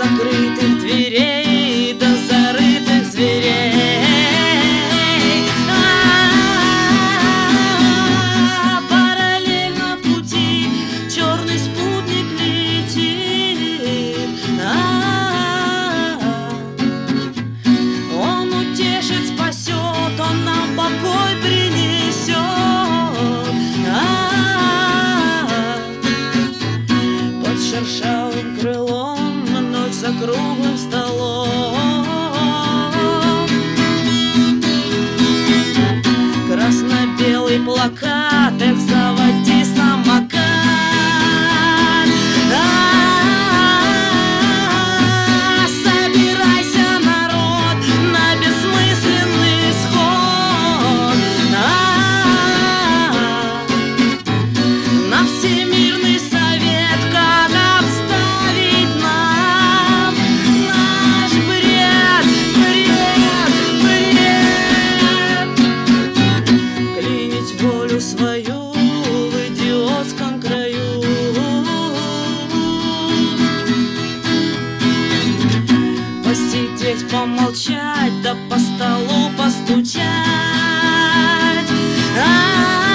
закрытых дверей до зарытых зверей. Параллельно пути черный спутник летит. Он утешит, спасет, он нам покой принесет. Под шершавым крылом ночь за круглым столом. Красно-белый плакат, эх, заводи самокат. Собирайся, народ, на бессмысленный сход. На Всемирный совет, как обставить нам наш бред, бред, бред. Клинить волю свою в идиотском краю. Посидеть, помолчать, да по столу постучать.